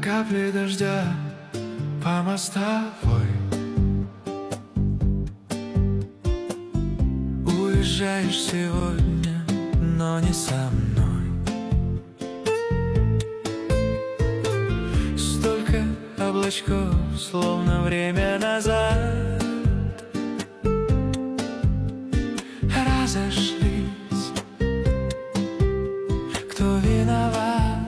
капли дождя по мостовой. Уезжаешь сегодня, но не со мной. Столько облачков, словно время назад, разошлись. Кто виноват?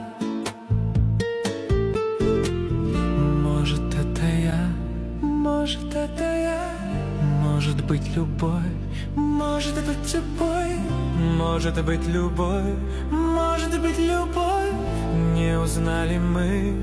Может, это я, может, это я. Может быть, любовь, может быть, тобой. Может быть, любовь, может быть, любовь. Не узнали мы.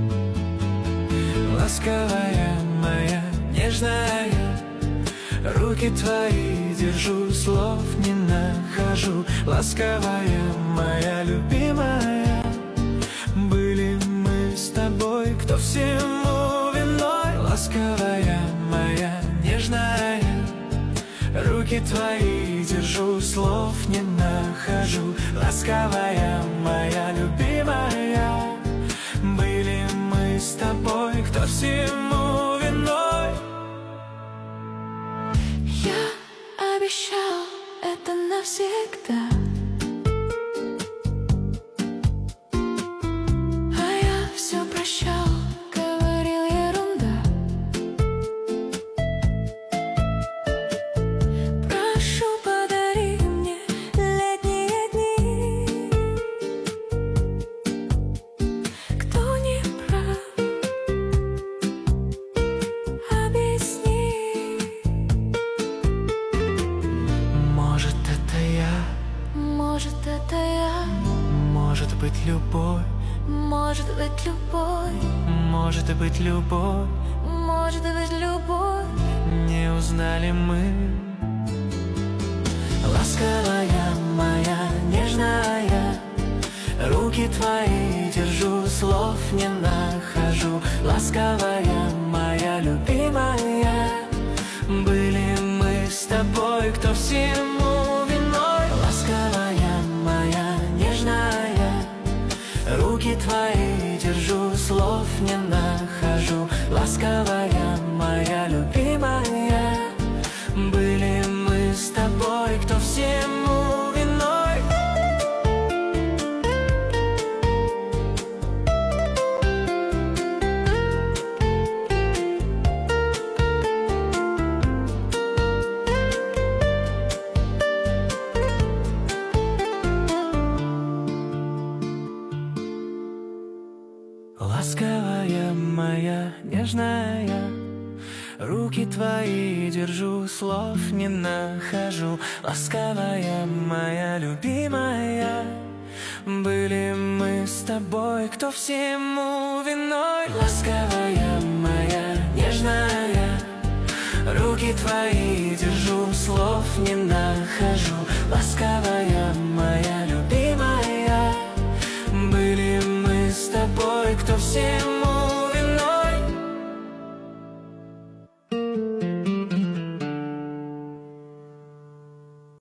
Ласковая моя, нежная, руки твои держу, слов не нахожу. Ласковая моя, любимая, были мы с тобой, кто всему виной. Ласковая моя, нежная, руки твои держу, слов не нахожу. Ласковая моя, любимая, были мы с тобой, кто всему виной. Я обещал это навсегда, а я все прощал, говорил ерунда. Прошу, подари мне летние дни. Кто не прав, объясни. Может, это я, Может, это я, может быть, любовь, может быть, любовь, может быть, любовь. может быть, любовь. Не узнали мы. Ласковая моя, нежная, руки твои держу, слов не нахожу. Ласковая моя, любимая, были мы с тобой, кто всему виной. Ласковая моя, нежная, руки твои держу, слов не нахожу. Ласковая моя, любимая, были мы с тобой, кто всему виной. Ласковая моя, нежная, руки твои держу, слов не нахожу. Ласковая моя, любимая, были мы с тобой, кто всему виной. Ласковая моя, нежная, руки твои держу, слов не нахожу. Ласковая моя, любимая, были мы с тобой, кто всему